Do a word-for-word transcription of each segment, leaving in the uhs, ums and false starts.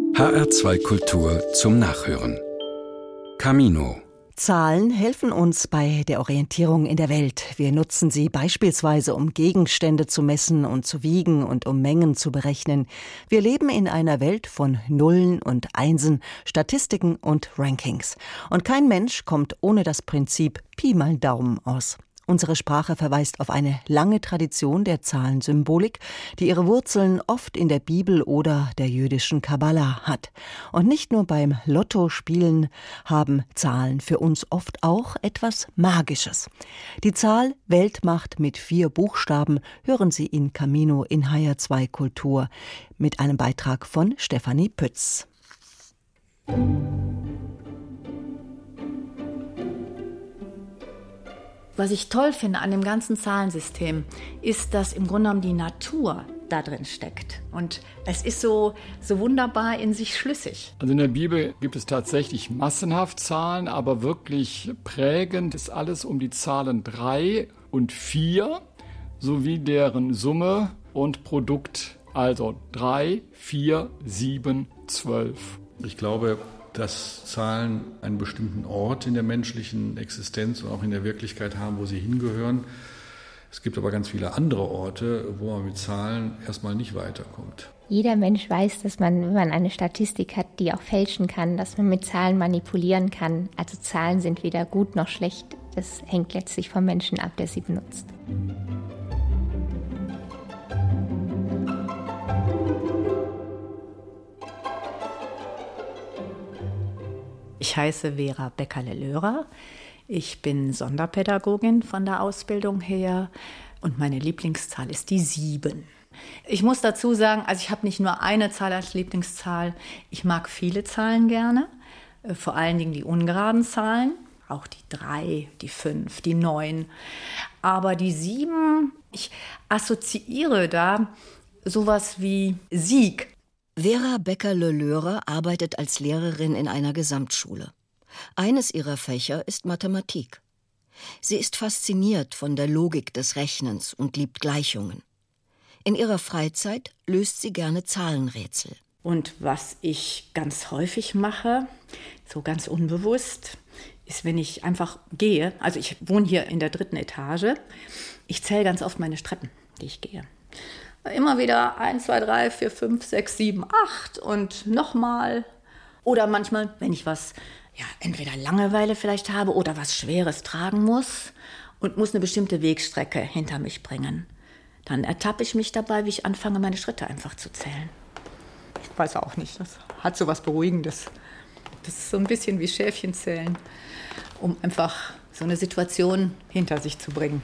H R zwei Kultur zum Nachhören. Camino. Zahlen helfen uns bei der Orientierung in der Welt. Wir nutzen sie beispielsweise, um Gegenstände zu messen und zu wiegen und um Mengen zu berechnen. Wir leben in einer Welt von Nullen und Einsen, Statistiken und Rankings. Und kein Mensch kommt ohne das Prinzip Pi mal Daumen aus. Unsere Sprache verweist auf eine lange Tradition der Zahlensymbolik, die ihre Wurzeln oft in der Bibel oder der jüdischen Kabbala hat. Und nicht nur beim Lottospielen haben Zahlen für uns oft auch etwas Magisches. Die Zahl Weltmacht mit vier Buchstaben hören Sie in Camino in H R zwei Kultur mit einem Beitrag von Stefanie Pütz. Was ich toll finde an dem ganzen Zahlensystem, ist, dass im Grunde genommen die Natur da drin steckt. Und es ist so, so wunderbar in sich schlüssig. Also in der Bibel gibt es tatsächlich massenhaft Zahlen, aber wirklich prägend ist alles um die Zahlen drei und vier sowie deren Summe und Produkt. Also drei, vier, sieben, zwölf. Ich glaube, dass Zahlen einen bestimmten Ort in der menschlichen Existenz und auch in der Wirklichkeit haben, wo sie hingehören. Es gibt aber ganz viele andere Orte, wo man mit Zahlen erstmal nicht weiterkommt. Jeder Mensch weiß, dass man, wenn man eine Statistik hat, die auch fälschen kann, dass man mit Zahlen manipulieren kann. Also Zahlen sind weder gut noch schlecht. Das hängt letztlich vom Menschen ab, der sie benutzt. Ich heiße Vera Beckerle-Löhrer. Ich bin Sonderpädagogin von der Ausbildung her und meine Lieblingszahl ist die sieben. Ich muss dazu sagen, also ich habe nicht nur eine Zahl als Lieblingszahl. Ich mag viele Zahlen gerne, vor allen Dingen die ungeraden Zahlen, auch die drei, die fünf, die neun. Aber die sieben, ich assoziiere da sowas wie Sieg. Vera Beckerle-Löhrer arbeitet als Lehrerin in einer Gesamtschule. Eines ihrer Fächer ist Mathematik. Sie ist fasziniert von der Logik des Rechnens und liebt Gleichungen. In ihrer Freizeit löst sie gerne Zahlenrätsel. Und was ich ganz häufig mache, so ganz unbewusst, ist, wenn ich einfach gehe, also ich wohne hier in der dritten Etage, ich zähle ganz oft meine Treppen, die ich gehe. Immer wieder eins, zwei, drei, vier, fünf, sechs, sieben, acht und nochmal. Oder manchmal, wenn ich was, ja, entweder Langeweile vielleicht habe oder was Schweres tragen muss und muss eine bestimmte Wegstrecke hinter mich bringen, dann ertappe ich mich dabei, wie ich anfange, meine Schritte einfach zu zählen. Ich weiß auch nicht, das hat so was Beruhigendes. Das ist so ein bisschen wie Schäfchen zählen, um einfach so eine Situation hinter sich zu bringen.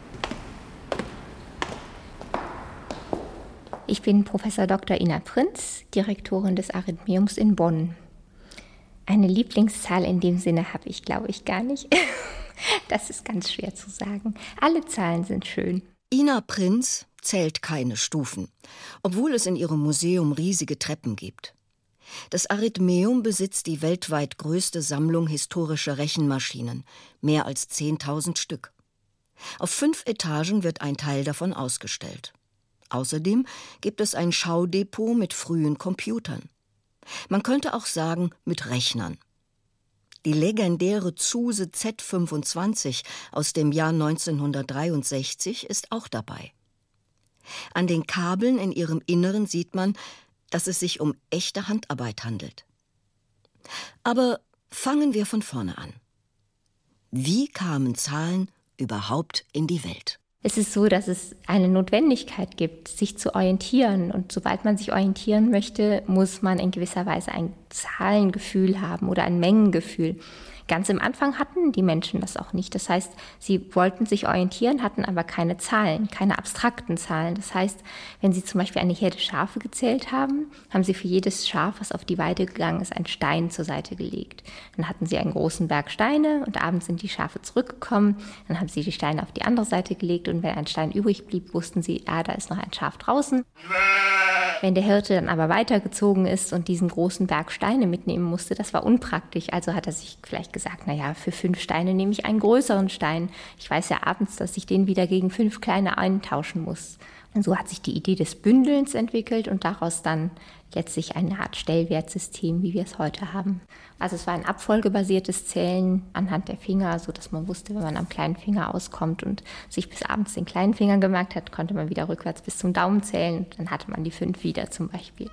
Ich bin Professor Doktor Ina Prinz, Direktorin des Arithmeums in Bonn. Eine Lieblingszahl in dem Sinne habe ich, glaube ich, gar nicht. Das ist ganz schwer zu sagen. Alle Zahlen sind schön. Ina Prinz zählt keine Stufen, obwohl es in ihrem Museum riesige Treppen gibt. Das Arithmeum besitzt die weltweit größte Sammlung historischer Rechenmaschinen, mehr als zehntausend Stück. Auf fünf Etagen wird ein Teil davon ausgestellt. Außerdem gibt es ein Schaudepot mit frühen Computern. Man könnte auch sagen, mit Rechnern. Die legendäre Zuse Z fünfundzwanzig aus dem Jahr neunzehnhundertdreiundsechzig ist auch dabei. An den Kabeln in ihrem Inneren sieht man, dass es sich um echte Handarbeit handelt. Aber fangen wir von vorne an. Wie kamen Zahlen überhaupt in die Welt? Es ist so, dass es eine Notwendigkeit gibt, sich zu orientieren. Und sobald man sich orientieren möchte, muss man in gewisser Weise ein Zahlengefühl haben oder ein Mengengefühl. Ganz am Anfang hatten die Menschen das auch nicht. Das heißt, sie wollten sich orientieren, hatten aber keine Zahlen, keine abstrakten Zahlen. Das heißt, wenn sie zum Beispiel eine Herde Schafe gezählt haben, haben sie für jedes Schaf, was auf die Weide gegangen ist, einen Stein zur Seite gelegt. Dann hatten sie einen großen Berg Steine und abends sind die Schafe zurückgekommen. Dann haben sie die Steine auf die andere Seite gelegt und wenn ein Stein übrig blieb, wussten sie, ah, da ist noch ein Schaf draußen. Wenn der Hirte dann aber weitergezogen ist und diesen großen Berg Steine mitnehmen musste, das war unpraktisch. Also hat er sich vielleicht gesagt, naja, für fünf Steine nehme ich einen größeren Stein. Ich weiß ja abends, dass ich den wieder gegen fünf kleine eintauschen muss. Und so hat sich die Idee des Bündelns entwickelt und daraus dann letztlich eine Art Stellwertsystem, wie wir es heute haben. Also es war ein abfolgebasiertes Zählen anhand der Finger, sodass man wusste, wenn man am kleinen Finger auskommt und sich bis abends den kleinen Finger gemerkt hat, konnte man wieder rückwärts bis zum Daumen zählen und dann hatte man die fünf wieder zum Beispiel.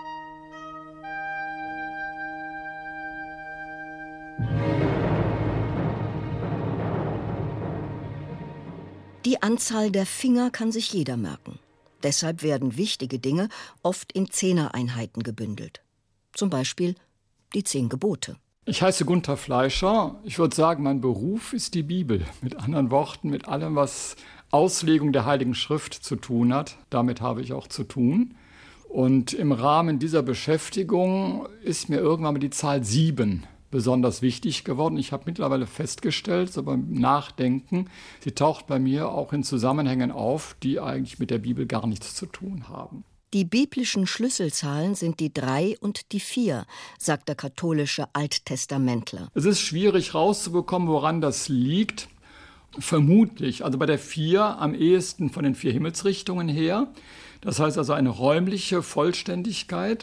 Die Anzahl der Finger kann sich jeder merken. Deshalb werden wichtige Dinge oft in Zehnereinheiten gebündelt. Zum Beispiel die zehn Gebote. Ich heiße Gunther Fleischer. Ich würde sagen, mein Beruf ist die Bibel. Mit anderen Worten, mit allem, was Auslegung der Heiligen Schrift zu tun hat. Damit habe ich auch zu tun. Und im Rahmen dieser Beschäftigung ist mir irgendwann mal die Zahl sieben besonders wichtig geworden. Ich habe mittlerweile festgestellt, so beim Nachdenken, sie taucht bei mir auch in Zusammenhängen auf, die eigentlich mit der Bibel gar nichts zu tun haben. Die biblischen Schlüsselzahlen sind die drei und die vier, sagt der katholische Alttestamentler. Es ist schwierig rauszubekommen, woran das liegt. Vermutlich, also bei der vier am ehesten von den vier Himmelsrichtungen her. Das heißt also eine räumliche Vollständigkeit.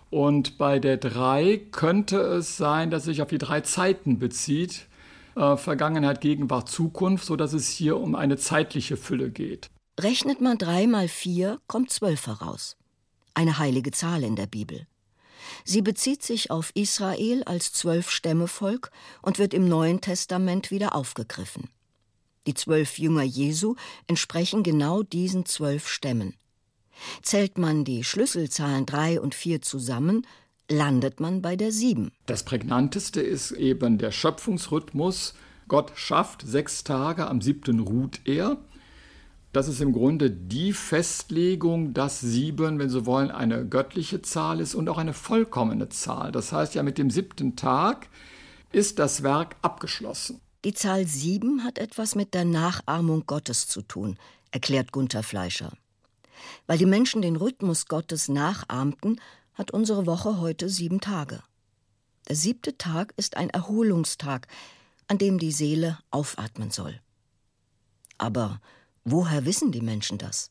Und bei der drei könnte es sein, dass es sich auf die drei Zeiten bezieht, äh, Vergangenheit, Gegenwart, Zukunft, sodass es hier um eine zeitliche Fülle geht. Rechnet man drei mal vier, kommt zwölf heraus. Eine heilige Zahl in der Bibel. Sie bezieht sich auf Israel als Zwölf-Stämme-Volk und wird im Neuen Testament wieder aufgegriffen. Die zwölf Jünger Jesu entsprechen genau diesen zwölf Stämmen. Zählt man die Schlüsselzahlen drei und vier zusammen, landet man bei der sieben. Das Prägnanteste ist eben der Schöpfungsrhythmus. Gott schafft sechs Tage, am siebten ruht er. Das ist im Grunde die Festlegung, dass sieben, wenn Sie wollen, eine göttliche Zahl ist und auch eine vollkommene Zahl. Das heißt ja, mit dem siebten Tag ist das Werk abgeschlossen. Die Zahl sieben hat etwas mit der Nachahmung Gottes zu tun, erklärt Gunther Fleischer. Weil die Menschen den Rhythmus Gottes nachahmten, hat unsere Woche heute sieben Tage. Der siebte Tag ist ein Erholungstag, an dem die Seele aufatmen soll. Aber woher wissen die Menschen das?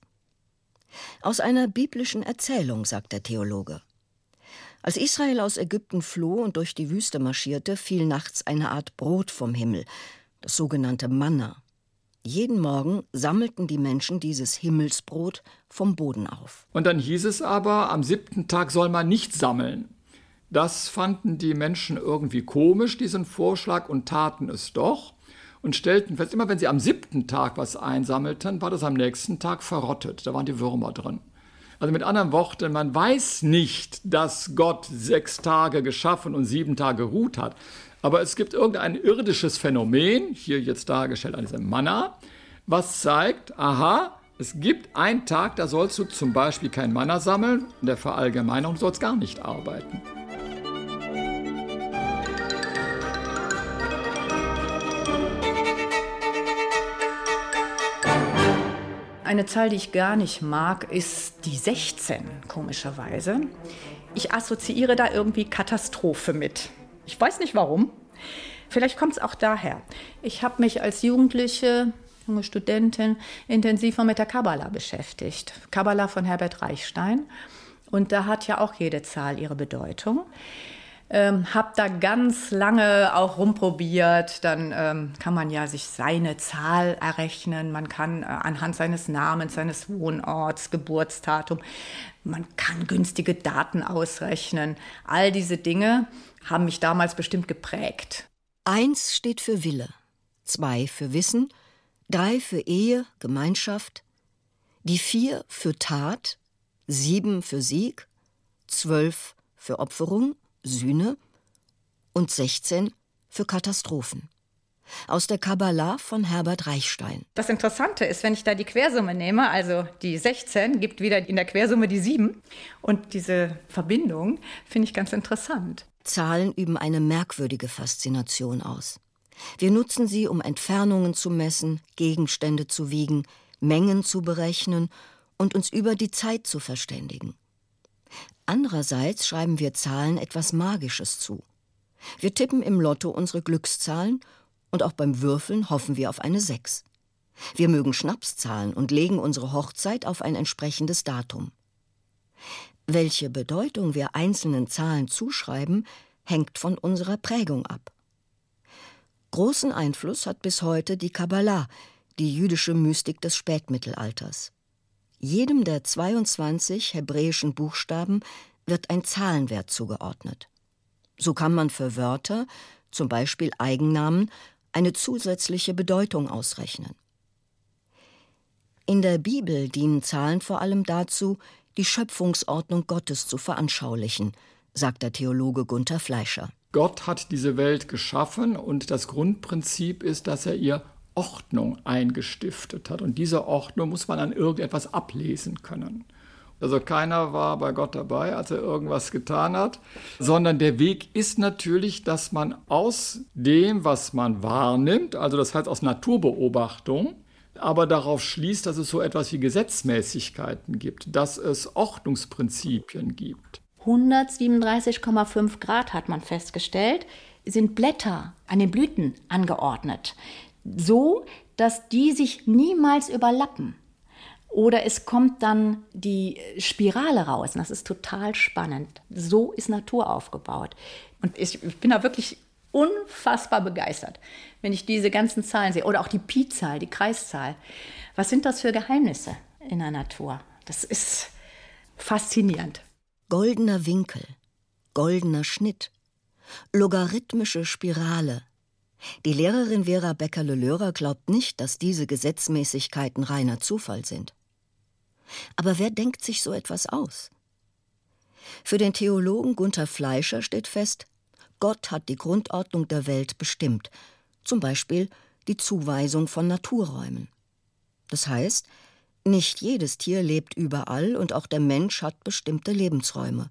Aus einer biblischen Erzählung, sagt der Theologe. Als Israel aus Ägypten floh und durch die Wüste marschierte, fiel nachts eine Art Brot vom Himmel, das sogenannte Manna. Jeden Morgen sammelten die Menschen dieses Himmelsbrot vom Boden auf. Und dann hieß es aber, am siebten Tag soll man nicht sammeln. Das fanden die Menschen irgendwie komisch, diesen Vorschlag, und taten es doch und stellten fest, immer wenn sie am siebten Tag was einsammelten, war das am nächsten Tag verrottet. Da waren die Würmer drin. Also mit anderen Worten, man weiß nicht, dass Gott sechs Tage geschaffen und sieben Tage geruht hat. Aber es gibt irgendein irdisches Phänomen, hier jetzt dargestellt an diesem Manna, was zeigt, aha, es gibt einen Tag, da sollst du zum Beispiel kein Manna sammeln, in der Verallgemeinerung, du sollst gar nicht arbeiten. Eine Zahl, die ich gar nicht mag, ist die sechzehn, komischerweise. Ich assoziiere da irgendwie Katastrophe mit. Ich weiß nicht warum. Vielleicht kommt es auch daher. Ich habe mich als Jugendliche, junge Studentin, intensiver mit der Kabbala beschäftigt. Kabbala von Herbert Reichstein. Und da hat ja auch jede Zahl ihre Bedeutung. Ähm, habe da ganz lange auch rumprobiert. Dann ähm, kann man ja sich seine Zahl errechnen. Man kann äh, anhand seines Namens, seines Wohnorts, Geburtsdatum, man kann günstige Daten ausrechnen. All diese Dinge haben mich damals bestimmt geprägt. Eins steht für Wille, zwei für Wissen, drei für Ehe, Gemeinschaft, die vier für Tat, sieben für Sieg, zwölf für Opferung, Sühne und sechzehn für Katastrophen. Aus der Kabbala von Herbert Reichstein. Das Interessante ist, wenn ich da die Quersumme nehme, also die sechzehn gibt wieder in der Quersumme die sieben. Und diese Verbindung finde ich ganz interessant. Zahlen üben eine merkwürdige Faszination aus. Wir nutzen sie, um Entfernungen zu messen, Gegenstände zu wiegen, Mengen zu berechnen und uns über die Zeit zu verständigen. Andererseits schreiben wir Zahlen etwas Magisches zu. Wir tippen im Lotto unsere Glückszahlen und auch beim Würfeln hoffen wir auf eine sechs. Wir mögen Schnapszahlen und legen unsere Hochzeit auf ein entsprechendes Datum. Welche Bedeutung wir einzelnen Zahlen zuschreiben, hängt von unserer Prägung ab. Großen Einfluss hat bis heute die Kabbalah, die jüdische Mystik des Spätmittelalters. Jedem der zweiundzwanzig hebräischen Buchstaben wird ein Zahlenwert zugeordnet. So kann man für Wörter, zum Beispiel Eigennamen, eine zusätzliche Bedeutung ausrechnen. In der Bibel dienen Zahlen vor allem dazu, die Schöpfungsordnung Gottes zu veranschaulichen, sagt der Theologe Gunther Fleischer. Gott hat diese Welt geschaffen und das Grundprinzip ist, dass er ihr Ordnung eingestiftet hat. Und diese Ordnung muss man an irgendetwas ablesen können. Also keiner war bei Gott dabei, als er irgendwas getan hat, sondern der Weg ist natürlich, dass man aus dem, was man wahrnimmt, also das heißt aus Naturbeobachtung, aber darauf schließt, dass es so etwas wie Gesetzmäßigkeiten gibt, dass es Ordnungsprinzipien gibt. hundertsiebenunddreißig Komma fünf Grad, hat man festgestellt, sind Blätter an den Blüten angeordnet, so dass die sich niemals überlappen. Oder es kommt dann die Spirale raus. Und das ist total spannend. So ist Natur aufgebaut. Und ich bin da wirklich unfassbar begeistert, wenn ich diese ganzen Zahlen sehe. Oder auch die Pi-Zahl, die Kreiszahl. Was sind das für Geheimnisse in der Natur? Das ist faszinierend. Goldener Winkel, goldener Schnitt, logarithmische Spirale. Die Lehrerin Vera Becker-Lelörer glaubt nicht, dass diese Gesetzmäßigkeiten reiner Zufall sind. Aber wer denkt sich so etwas aus? Für den Theologen Gunther Fleischer steht fest, Gott hat die Grundordnung der Welt bestimmt, zum Beispiel die Zuweisung von Naturräumen. Das heißt, nicht jedes Tier lebt überall und auch der Mensch hat bestimmte Lebensräume.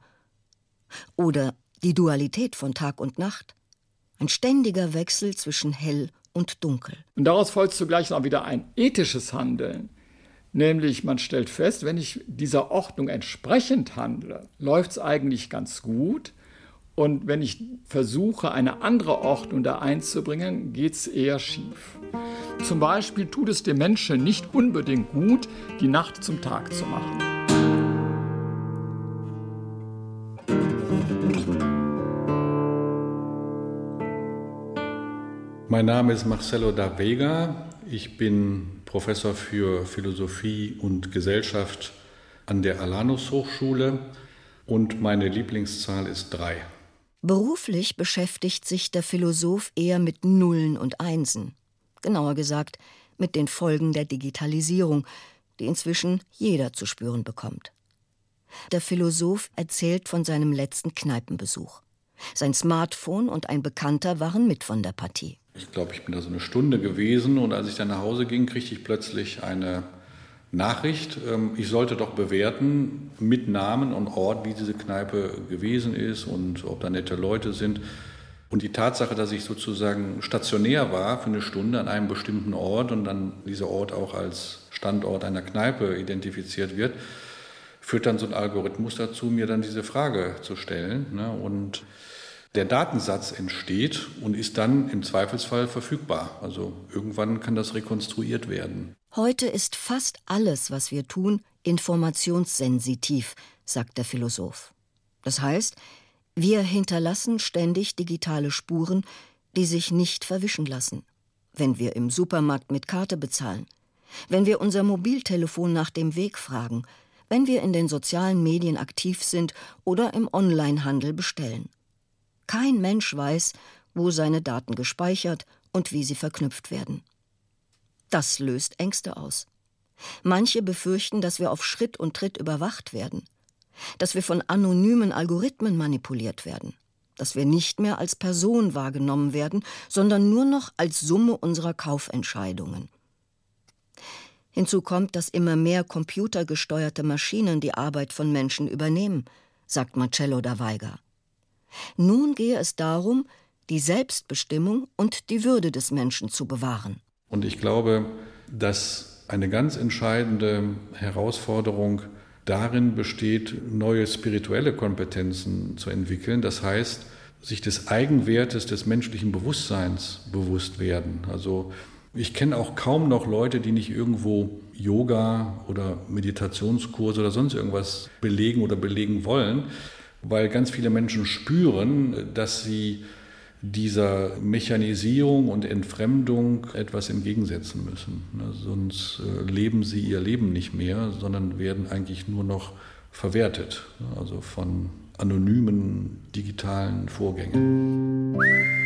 Oder die Dualität von Tag und Nacht, ein ständiger Wechsel zwischen hell und dunkel. Und daraus folgt zugleich auch wieder ein ethisches Handeln. Nämlich, man stellt fest, wenn ich dieser Ordnung entsprechend handle, läuft es eigentlich ganz gut. Und wenn ich versuche, eine andere Ordnung da einzubringen, geht es eher schief. Zum Beispiel tut es dem Menschen nicht unbedingt gut, die Nacht zum Tag zu machen. Mein Name ist Marcelo da Vega. Ich bin Professor für Philosophie und Gesellschaft an der Alanus Hochschule und meine Lieblingszahl ist drei. Beruflich beschäftigt sich der Philosoph eher mit Nullen und Einsen. Genauer gesagt, mit den Folgen der Digitalisierung, die inzwischen jeder zu spüren bekommt. Der Philosoph erzählt von seinem letzten Kneipenbesuch. Sein Smartphone und ein Bekannter waren mit von der Partie. Ich glaube, ich bin da so eine Stunde gewesen und als ich dann nach Hause ging, kriegte ich plötzlich eine Nachricht. Ich sollte doch bewerten mit Namen und Ort, wie diese Kneipe gewesen ist und ob da nette Leute sind. Und die Tatsache, dass ich sozusagen stationär war für eine Stunde an einem bestimmten Ort und dann dieser Ort auch als Standort einer Kneipe identifiziert wird, führt dann so ein Algorithmus dazu, mir dann diese Frage zu stellen. Und der Datensatz entsteht und ist dann im Zweifelsfall verfügbar. Also irgendwann kann das rekonstruiert werden. Heute ist fast alles, was wir tun, informationssensitiv, sagt der Philosoph. Das heißt, wir hinterlassen ständig digitale Spuren, die sich nicht verwischen lassen. Wenn wir im Supermarkt mit Karte bezahlen, wenn wir unser Mobiltelefon nach dem Weg fragen, wenn wir in den sozialen Medien aktiv sind oder im Onlinehandel bestellen. Kein Mensch weiß, wo seine Daten gespeichert und wie sie verknüpft werden. Das löst Ängste aus. Manche befürchten, dass wir auf Schritt und Tritt überwacht werden, dass wir von anonymen Algorithmen manipuliert werden, dass wir nicht mehr als Person wahrgenommen werden, sondern nur noch als Summe unserer Kaufentscheidungen. Hinzu kommt, dass immer mehr computergesteuerte Maschinen die Arbeit von Menschen übernehmen, sagt Marcello da Veiga. Nun gehe es darum, die Selbstbestimmung und die Würde des Menschen zu bewahren. Und ich glaube, dass eine ganz entscheidende Herausforderung darin besteht, neue spirituelle Kompetenzen zu entwickeln. Das heißt, sich des Eigenwertes des menschlichen Bewusstseins bewusst werden. Also Ich kenne auch kaum noch Leute, die nicht irgendwo Yoga oder Meditationskurse oder sonst irgendwas belegen oder belegen wollen, weil ganz viele Menschen spüren, dass sie dieser Mechanisierung und Entfremdung etwas entgegensetzen müssen. Sonst leben sie ihr Leben nicht mehr, sondern werden eigentlich nur noch verwertet, also von anonymen digitalen Vorgängen.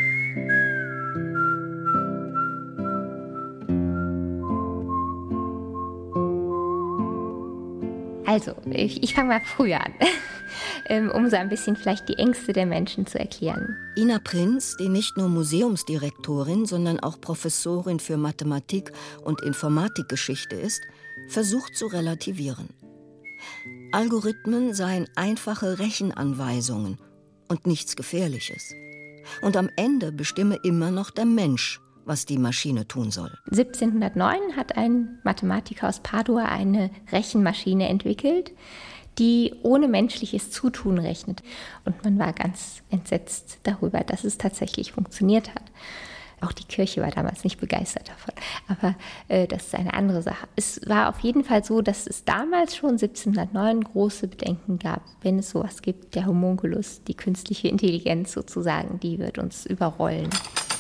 Also, ich, ich fange mal früher an, um so ein bisschen vielleicht die Ängste der Menschen zu erklären. Ina Prinz, die nicht nur Museumsdirektorin, sondern auch Professorin für Mathematik und Informatikgeschichte ist, versucht zu relativieren. Algorithmen seien einfache Rechenanweisungen und nichts Gefährliches. Und am Ende bestimme immer noch der Mensch, was die Maschine tun soll. siebzehnhundertneun hat ein Mathematiker aus Padua eine Rechenmaschine entwickelt, die ohne menschliches Zutun rechnet. Und man war ganz entsetzt darüber, dass es tatsächlich funktioniert hat. Auch die Kirche war damals nicht begeistert davon. Aber äh, das ist eine andere Sache. Es war auf jeden Fall so, dass es damals schon siebzehnhundertneun große Bedenken gab, wenn es sowas gibt, der Homunculus, die künstliche Intelligenz sozusagen, die wird uns überrollen.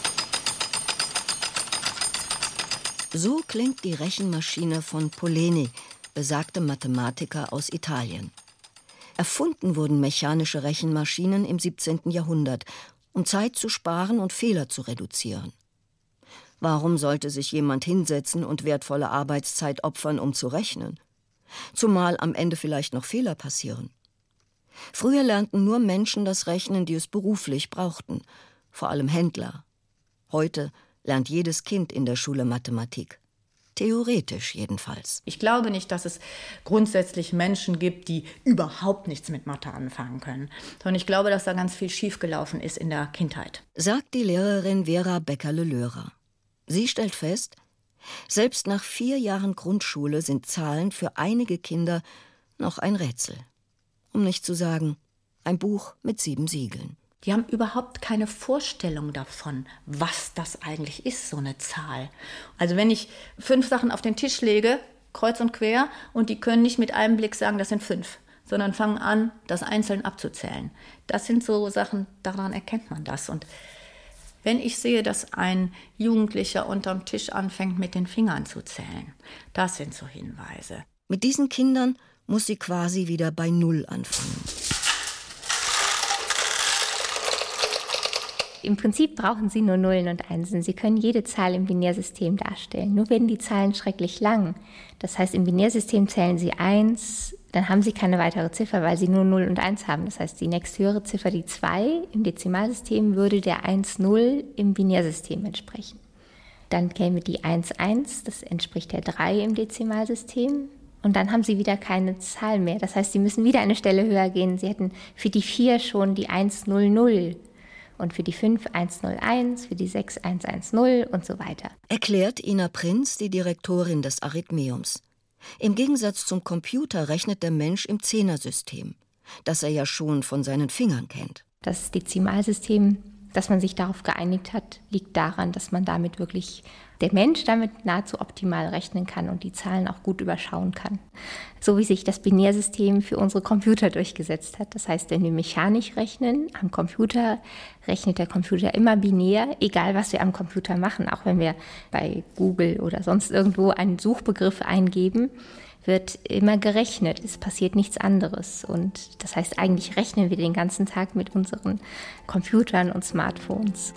So klingt die Rechenmaschine von Polleni, besagtem Mathematiker aus Italien. Erfunden wurden mechanische Rechenmaschinen im siebzehnten Jahrhundert, um Zeit zu sparen und Fehler zu reduzieren. Warum sollte sich jemand hinsetzen und wertvolle Arbeitszeit opfern, um zu rechnen? Zumal am Ende vielleicht noch Fehler passieren. Früher lernten nur Menschen das Rechnen, die es beruflich brauchten, vor allem Händler. Heute lernt jedes Kind in der Schule Mathematik. Theoretisch jedenfalls. Ich glaube nicht, dass es grundsätzlich Menschen gibt, die überhaupt nichts mit Mathe anfangen können. Sondern ich glaube, dass da ganz viel schiefgelaufen ist in der Kindheit. Sagt die Lehrerin Vera Beckerle-Löhrer. Sie stellt fest, selbst nach vier Jahren Grundschule sind Zahlen für einige Kinder noch ein Rätsel. Um nicht zu sagen, ein Buch mit sieben Siegeln. Die haben überhaupt keine Vorstellung davon, was das eigentlich ist, so eine Zahl. Also wenn ich fünf Sachen auf den Tisch lege, kreuz und quer, und die können nicht mit einem Blick sagen, das sind fünf, sondern fangen an, das einzeln abzuzählen. Das sind so Sachen, daran erkennt man das. Und wenn ich sehe, dass ein Jugendlicher unterm Tisch anfängt, mit den Fingern zu zählen, das sind so Hinweise. Mit diesen Kindern muss sie quasi wieder bei Null anfangen. Im Prinzip brauchen Sie nur Nullen und Einsen. Sie können jede Zahl im Binärsystem darstellen. Nur werden die Zahlen schrecklich lang. Das heißt, im Binärsystem zählen Sie eins, dann haben Sie keine weitere Ziffer, weil Sie nur null und eins haben. Das heißt, die nächsthöhere Ziffer, die zwei im Dezimalsystem, würde der eins null im Binärsystem entsprechen. Dann käme die eins eins, das entspricht der drei im Dezimalsystem. Und dann haben Sie wieder keine Zahl mehr. Das heißt, Sie müssen wieder eine Stelle höher gehen. Sie hätten für die vier schon die eins null null. Und für die fünf eins null eins, für die sechs eins eins null und so weiter. Erklärt Ina Prinz, die Direktorin des Arithmeums. Im Gegensatz zum Computer rechnet der Mensch im Zehnersystem, das er ja schon von seinen Fingern kennt. Das Dezimalsystem, dass man sich darauf geeinigt hat, liegt daran, dass man damit wirklich, der Mensch damit nahezu optimal rechnen kann und die Zahlen auch gut überschauen kann. So wie sich das Binärsystem für unsere Computer durchgesetzt hat. Das heißt, wenn wir mechanisch rechnen, am Computer rechnet der Computer immer binär, egal was wir am Computer machen. Auch wenn wir bei Google oder sonst irgendwo einen Suchbegriff eingeben, wird immer gerechnet. Es passiert nichts anderes. Und das heißt, eigentlich rechnen wir den ganzen Tag mit unseren Computern und Smartphones.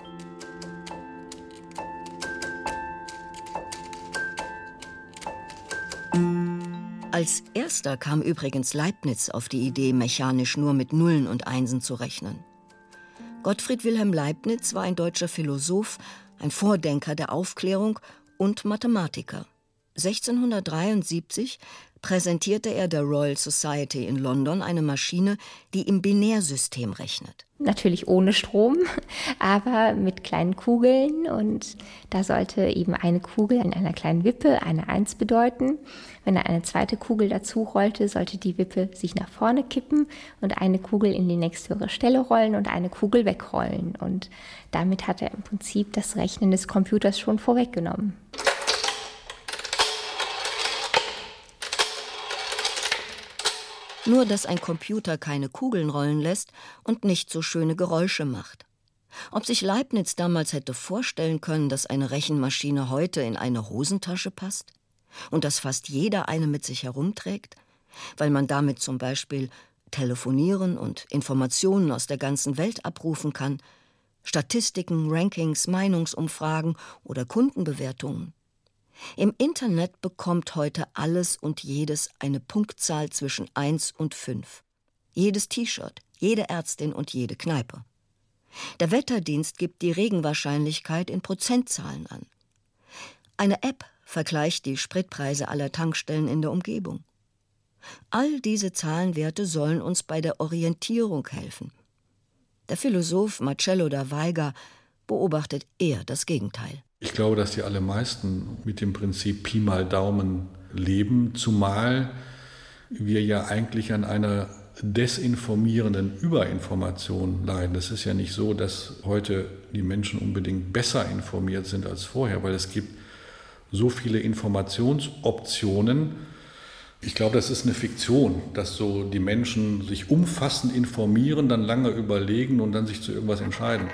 Als erster kam übrigens Leibniz auf die Idee, mechanisch nur mit Nullen und Einsen zu rechnen. Gottfried Wilhelm Leibniz war ein deutscher Philosoph, ein Vordenker der Aufklärung und Mathematiker. sechzehnhundertdreiundsiebzig präsentierte er der Royal Society in London eine Maschine, die im Binärsystem rechnet. Natürlich ohne Strom, aber mit kleinen Kugeln. Und da sollte eben eine Kugel in einer kleinen Wippe eine Eins bedeuten. Wenn er eine zweite Kugel dazu rollte, sollte die Wippe sich nach vorne kippen und eine Kugel in die nächsthöhere Stelle rollen und eine Kugel wegrollen. Und damit hat er im Prinzip das Rechnen des Computers schon vorweggenommen. Nur dass ein Computer keine Kugeln rollen lässt und nicht so schöne Geräusche macht. Ob sich Leibniz damals hätte vorstellen können, dass eine Rechenmaschine heute in eine Hosentasche passt und dass fast jeder eine mit sich herumträgt, weil man damit zum Beispiel telefonieren und Informationen aus der ganzen Welt abrufen kann, Statistiken, Rankings, Meinungsumfragen oder Kundenbewertungen. Im Internet bekommt heute alles und jedes eine Punktzahl zwischen eins und fünf. Jedes T-Shirt, jede Ärztin und jede Kneipe. Der Wetterdienst gibt die Regenwahrscheinlichkeit in Prozentzahlen an. Eine App vergleicht die Spritpreise aller Tankstellen in der Umgebung. All diese Zahlenwerte sollen uns bei der Orientierung helfen. Der Philosoph Marcello da Veiga beobachtet eher das Gegenteil. Ich glaube, dass die allermeisten mit dem Prinzip Pi mal Daumen leben, zumal wir ja eigentlich an einer desinformierenden Überinformation leiden. Es ist ja nicht so, dass heute die Menschen unbedingt besser informiert sind als vorher, weil es gibt so viele Informationsoptionen. Ich glaube, das ist eine Fiktion, dass so die Menschen sich umfassend informieren, dann lange überlegen und dann sich zu irgendwas entscheiden.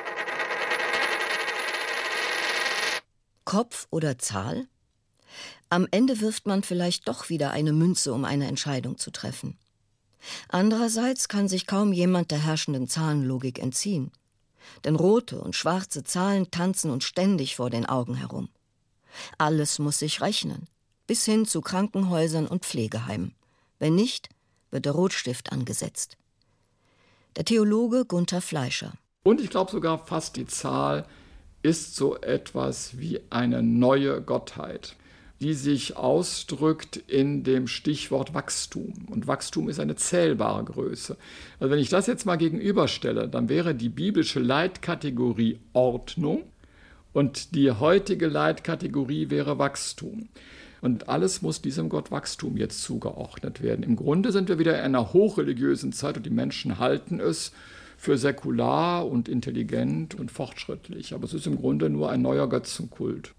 Kopf oder Zahl? Am Ende wirft man vielleicht doch wieder eine Münze, um eine Entscheidung zu treffen. Andererseits kann sich kaum jemand der herrschenden Zahlenlogik entziehen. Denn rote und schwarze Zahlen tanzen uns ständig vor den Augen herum. Alles muss sich rechnen, bis hin zu Krankenhäusern und Pflegeheimen. Wenn nicht, wird der Rotstift angesetzt. Der Theologe Gunther Fleischer. Und ich glaube sogar fast die Zahl ist so etwas wie eine neue Gottheit, die sich ausdrückt in dem Stichwort Wachstum. Und Wachstum ist eine zählbare Größe. Also wenn ich das jetzt mal gegenüberstelle, dann wäre die biblische Leitkategorie Ordnung und die heutige Leitkategorie wäre Wachstum. Und alles muss diesem Gott Wachstum jetzt zugeordnet werden. Im Grunde sind wir wieder in einer hochreligiösen Zeit und die Menschen halten es für säkular und intelligent und fortschrittlich. Aber es ist im Grunde nur ein neuer Götzenkult.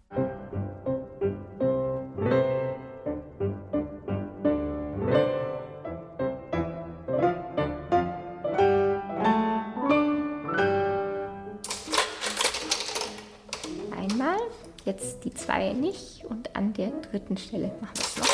Einmal, jetzt die zwei nicht und an der dritten Stelle machen wir es noch.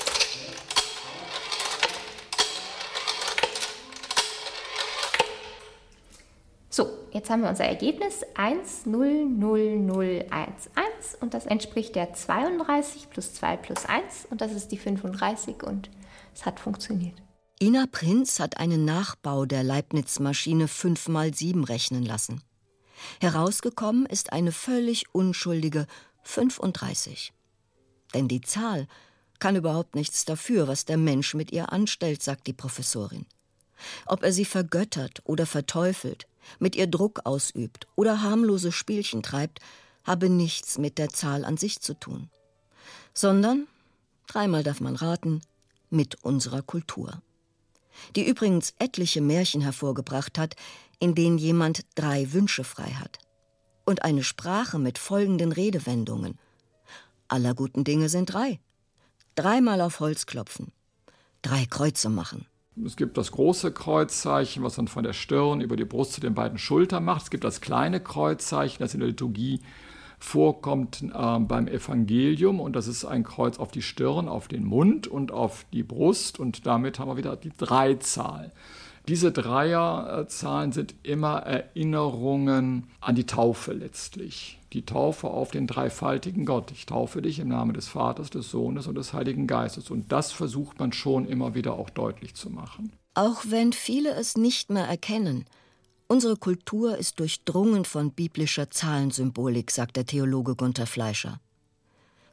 So, jetzt haben wir unser Ergebnis eins null null null eins eins und das entspricht der zweiunddreißig plus zwei plus eins und das ist die fünfunddreißig und es hat funktioniert. Ina Prinz hat einen Nachbau der Leibniz-Maschine fünf mal sieben rechnen lassen. Herausgekommen ist eine völlig unschuldige fünfunddreißig. Denn die Zahl kann überhaupt nichts dafür, was der Mensch mit ihr anstellt, sagt die Professorin. Ob er sie vergöttert oder verteufelt, mit ihr Druck ausübt oder harmlose Spielchen treibt, habe nichts mit der Zahl an sich zu tun. Sondern, dreimal darf man raten, mit unserer Kultur. Die übrigens etliche Märchen hervorgebracht hat, in denen jemand drei Wünsche frei hat. Und eine Sprache mit folgenden Redewendungen. Aller guten Dinge sind drei. Dreimal auf Holz klopfen. Drei Kreuze machen. Es gibt das große Kreuzzeichen, was dann von der Stirn über die Brust zu den beiden Schultern macht. Es gibt das kleine Kreuzzeichen, das in der Liturgie vorkommt äh, beim Evangelium. Und das ist ein Kreuz auf die Stirn, auf den Mund und auf die Brust. Und damit haben wir wieder die Dreizahl. Diese Dreierzahlen sind immer Erinnerungen an die Taufe letztlich. Die Taufe auf den dreifaltigen Gott. Ich taufe dich im Namen des Vaters, des Sohnes und des Heiligen Geistes. Und das versucht man schon immer wieder auch deutlich zu machen. Auch wenn viele es nicht mehr erkennen, unsere Kultur ist durchdrungen von biblischer Zahlensymbolik, sagt der Theologe Gunther Fleischer.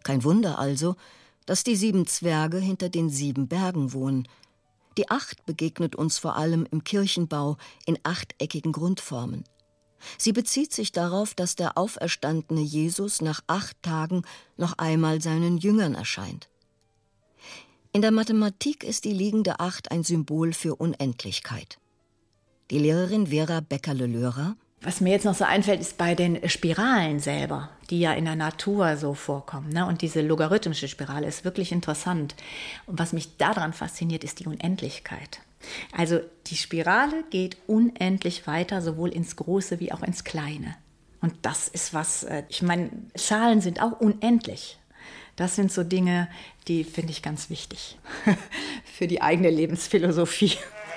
Kein Wunder also, dass die sieben Zwerge hinter den sieben Bergen wohnen. Die Acht begegnet uns vor allem im Kirchenbau in achteckigen Grundformen. Sie bezieht sich darauf, dass der auferstandene Jesus nach acht Tagen noch einmal seinen Jüngern erscheint. In der Mathematik ist die liegende Acht ein Symbol für Unendlichkeit. Die Lehrerin Vera Beckerle-Lörer: Was mir jetzt noch so einfällt, ist bei den Spiralen selber, die ja in der Natur so vorkommen. Ne? Und diese logarithmische Spirale ist wirklich interessant. Und was mich daran fasziniert, ist die Unendlichkeit. Also die Spirale geht unendlich weiter, sowohl ins Große wie auch ins Kleine. Und das ist was, ich meine, Zahlen sind auch unendlich. Das sind so Dinge, die finde ich ganz wichtig für die eigene Lebensphilosophie.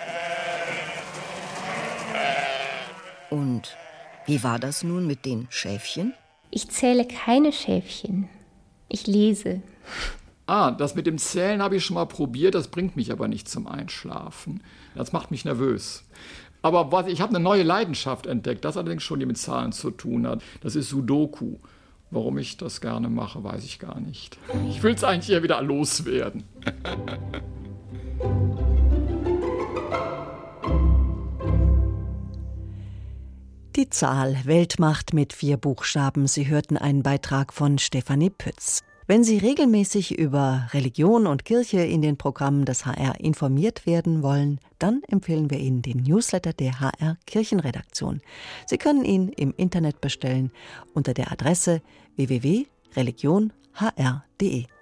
Und wie war das nun mit den Schäfchen? Ich zähle keine Schäfchen. Ich lese. Ah, das mit dem Zählen habe ich schon mal probiert, das bringt mich aber nicht zum Einschlafen. Das macht mich nervös. Aber was, ich habe eine neue Leidenschaft entdeckt, das allerdings schon die mit Zahlen zu tun hat. Das ist Sudoku. Warum ich das gerne mache, weiß ich gar nicht. Ich will es eigentlich eher wieder loswerden. Die Zahl Weltmacht mit vier Buchstaben. Sie hörten einen Beitrag von Stefanie Pütz. Wenn Sie regelmäßig über Religion und Kirche in den Programmen des H R informiert werden wollen, dann empfehlen wir Ihnen den Newsletter der H R Kirchenredaktion. Sie können ihn im Internet bestellen unter der Adresse w w w punkt religion h r punkt d e.